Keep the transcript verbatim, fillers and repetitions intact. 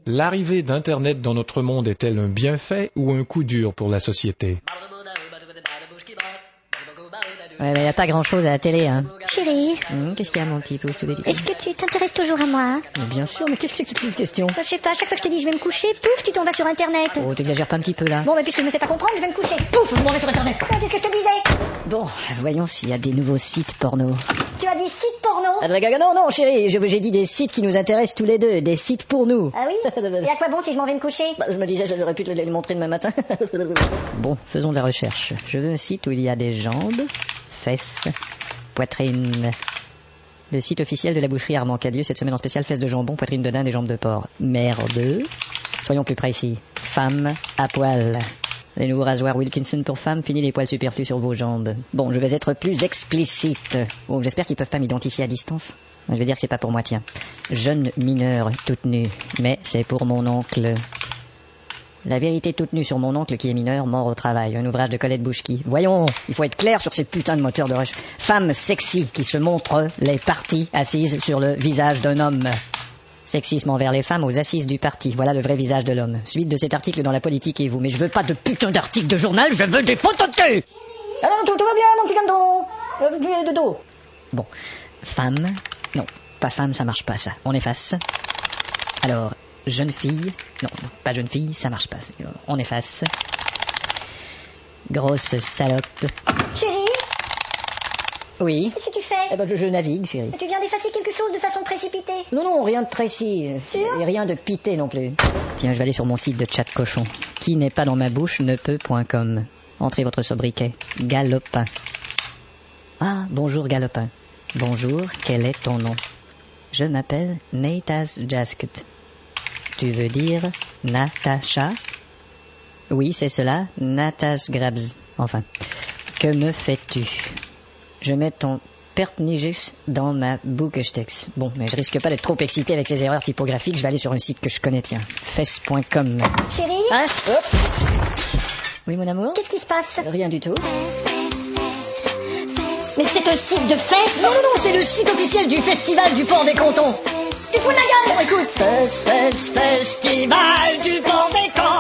L'arrivée d'Internet dans notre monde est-elle un bienfait ou un coup dur pour la société? Ouais, mais y a pas grand-chose à la télé, hein. Chérie, Hum, qu'est-ce qu'il y a, mon petit pouce? est-ce que tu t'intéresses toujours à moi? Mais bien sûr, mais qu'est-ce que c'est que cette question? Je sais pas, chaque fois que je te dis je vais me coucher, pouf, tu t'en vas sur Internet. Oh, t'exagères pas un petit peu, là? Bon, mais puisque je me fais pas comprendre, je vais me coucher. Pouf, je m'en vais sur Internet. Ah, qu'est-ce que je te disais? Bon, voyons s'il y a des nouveaux sites porno. Tu as dit site porno? Ah, non, non, chérie, je- j'ai dit des sites qui nous intéressent tous les deux, des sites pour nous. Ah oui? Et à quoi bon si je m'en vais me coucher? Bah, je me disais, j'aurais pu te les montrer demain matin. Bon, faisons de la recherche. Je veux un site où il y a des jambes, fesses, poitrine. Le site officiel de la boucherie Armand Cadieux, cette semaine en spécial, fesses de jambon, poitrine de dinde et jambes de porc. Merde. Soyons plus précis. Femmes à poil. Les nouveaux rasoirs Wilkinson pour femmes, fini les poils superflus sur vos jambes. Bon, je vais être plus explicite. Bon, j'espère qu'ils peuvent pas m'identifier à distance. Je vais dire que c'est pas pour moi, tiens. Jeune mineure, toute nue. Mais c'est pour mon oncle. La vérité toute nue sur mon oncle qui est mineur, mort au travail. Un ouvrage de Colette Bouchki. Voyons, il faut être clair sur ces putains de moteurs de recherche. Femme sexy qui se montre les parties assises sur le visage d'un homme. Sexisme envers les femmes aux assises du parti. Voilà le vrai visage de l'homme. Suite de cet article dans La Politique et vous. Mais je veux pas de putain d'article de journal, je veux des photos de cul. Alors, tout, tout va bien, mon petit canton. Euh, de dos. Bon. Femme. Non, pas femme, ça marche pas, ça. On efface. Alors, jeune fille. Non, non, pas jeune fille, ça marche pas. On efface. Grosse salope. Chérie, Oui. qu'est-ce que tu fais? Eh ben, je, je navigue, chérie. Tu viens d'effacer quelque chose de façon précipitée. Non, non, rien de précis. Sûr? Et rien de pité non plus. Tiens, je vais aller sur mon site de chat cochon. Qui n'est pas dans ma bouche ne peut point com. Entrez votre sobriquet. Galopin. Ah, bonjour Galopin. Bonjour, quel est ton nom? Je m'appelle Natas Jasket. Tu veux dire Natacha? Oui, c'est cela, Natas Grabs. Enfin, que me fais-tu? Je mets ton Pertnigus dans ma bouquestex. Bon, mais je risque pas d'être trop excité avec ces erreurs typographiques. Je vais aller sur un site que je connais, tiens. Fesse point com. Chérie, Hein? Hop. Oui, mon amour? qu'est-ce qui se passe? Rien du tout. Mais c'est un site de fesses. Non, non, non, c'est le site officiel du Festival du Port des Cantons. Tu fous de ma gueule? Bon, écoute. Fes, fes, festival du Port des Cantons.